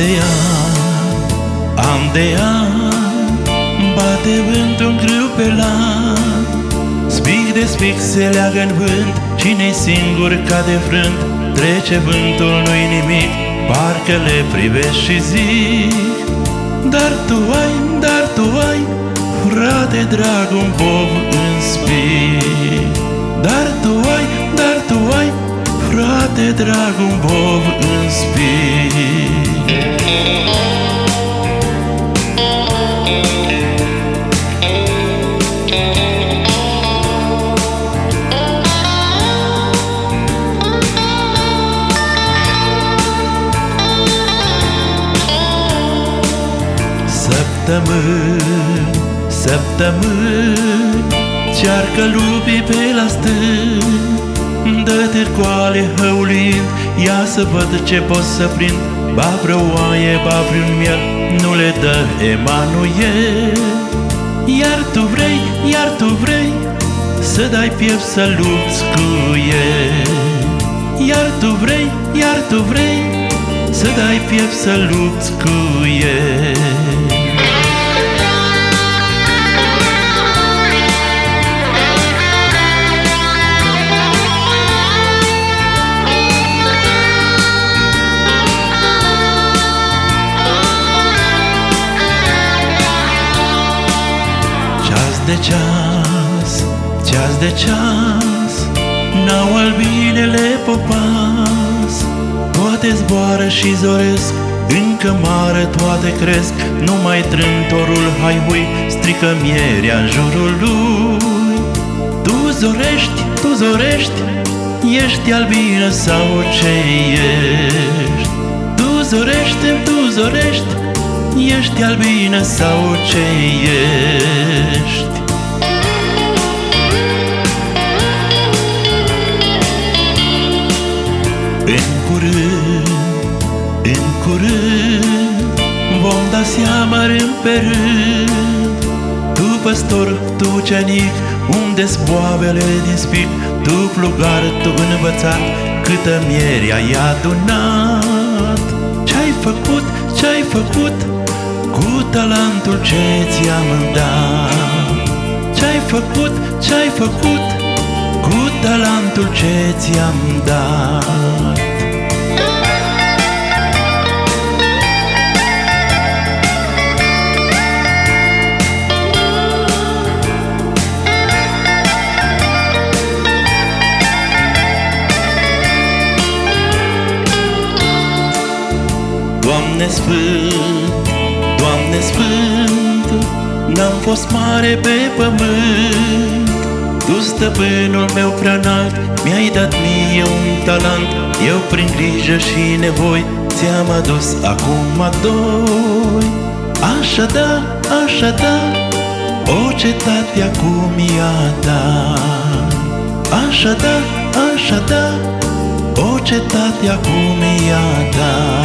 An de an, bate vântul grâu pe lan. Spic de spic se leagă în vânt, cine-i singur cade frânt. Trece vântul, nu-i nimic, parcă le privești și zic: dar tu ai, frate drag, un bov în spic. Dar tu ai, frate drag, un bov în spic. Săptămâni cearcă lupii pe la stâni. Dă târcoale hăulind, ia să văd ce pot să prind. Ba vreo oaie, ba vreun miel, nu le dă Emanuel. Iar tu vrei să dai piept să lupți cu el. Iar tu vrei să dai piept să lupți cu el. Ceas de ceas, n-au albinele popas. Toate zboară și zoresc, încă mare toate cresc. Numai trântorul haihui strică mierea în jurul lui. Tu zorești, ești albină sau ce ești? Tu zorești, ești albină sau ce ești? În curând vom da seama rând pe rând. Tu păstor, tu ucenic, unde-s boavele din spic? Tu plugar, tu învățat, câtă miere ai adunat. Ce-ai făcut cu talentul ce ți-am dat? Ce-ai făcut cu talentul ce ți-am dat? Doamne Sfânt, n-am fost mare pe pământ. Tu, stăpânul meu prea înalt, mi-ai dat mie un talent. Eu prin grijă și nevoi ți-am adus acum doi. Așa da, o cetate acum e a ta. Așa da, o cetate acum e a ta.